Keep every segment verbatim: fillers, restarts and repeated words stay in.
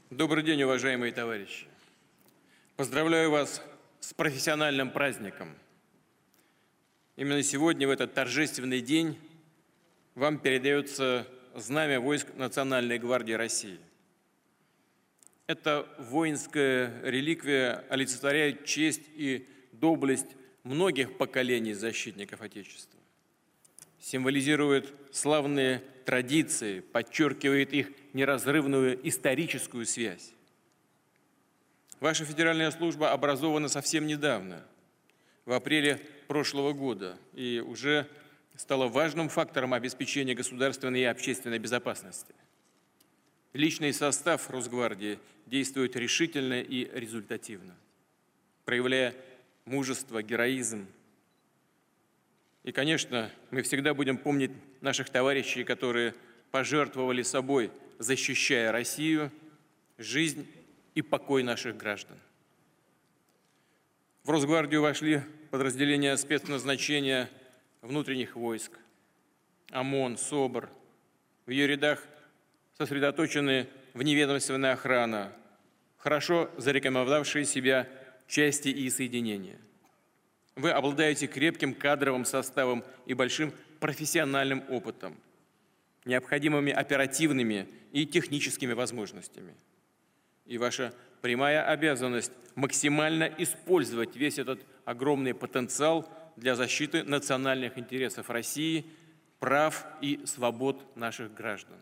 Добрый день, уважаемые товарищи! Поздравляю вас с профессиональным праздником. Именно сегодня, в этот торжественный день, вам передается знамя войск Национальной гвардии России. Эта воинская реликвия олицетворяет честь и доблесть многих поколений защитников Отечества, символизирует славные традиции, подчеркивает их неразрывную историческую связь. Ваша федеральная служба образована совсем недавно, в апреле прошлого года, и уже стала важным фактором обеспечения государственной и общественной безопасности. Личный состав Росгвардии действует решительно и результативно, проявляя мужество, героизм. И, конечно, мы всегда будем помнить наших товарищей, которые пожертвовали собой, защищая Россию, жизнь и покой наших граждан. В Росгвардию вошли подразделения спецназначения внутренних войск, ОМОН, СОБР. В ее рядах сосредоточены вневедомственная охрана, хорошо зарекомендовавшие себя части и соединения. Вы обладаете крепким кадровым составом и большим профессиональным опытом, необходимыми оперативными и техническими возможностями. И ваша прямая обязанность максимально использовать весь этот огромный потенциал для защиты национальных интересов России, прав и свобод наших граждан.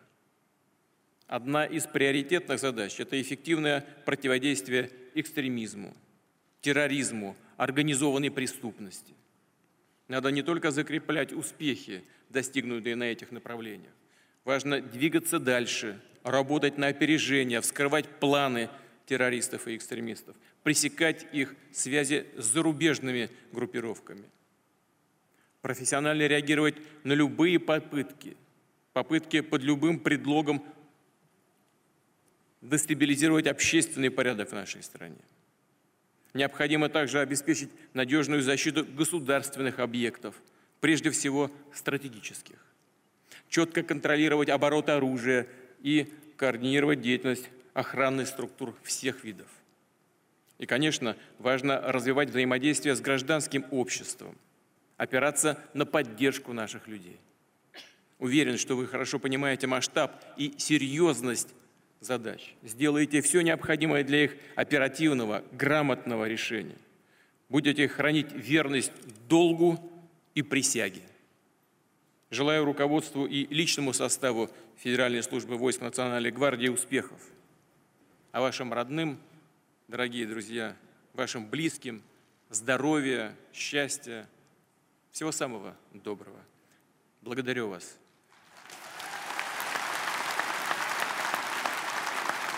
Одна из приоритетных задач – это эффективное противодействие экстремизму, терроризму, организованной преступности. Надо не только закреплять успехи, достигнутые на этих направлениях. Важно двигаться дальше, работать на опережение, вскрывать планы террористов и экстремистов, пресекать их связи с зарубежными группировками. Профессионально реагировать на любые попытки, попытки под любым предлогом дестабилизировать общественный порядок в нашей стране. Необходимо также обеспечить надежную защиту государственных объектов, прежде всего стратегических. Четко контролировать оборот оружия и координировать деятельность охранных структур всех видов. И, конечно, важно развивать взаимодействие с гражданским обществом, опираться на поддержку наших людей. Уверен, что вы хорошо понимаете масштаб и серьезность задач. Сделаете все необходимое для их оперативного, грамотного решения. Будете хранить верность долгу и присяге. Желаю руководству и личному составу Федеральной службы войск Национальной гвардии успехов. А вашим родным, дорогие друзья, вашим близким здоровья, счастья, всего самого доброго. Благодарю вас.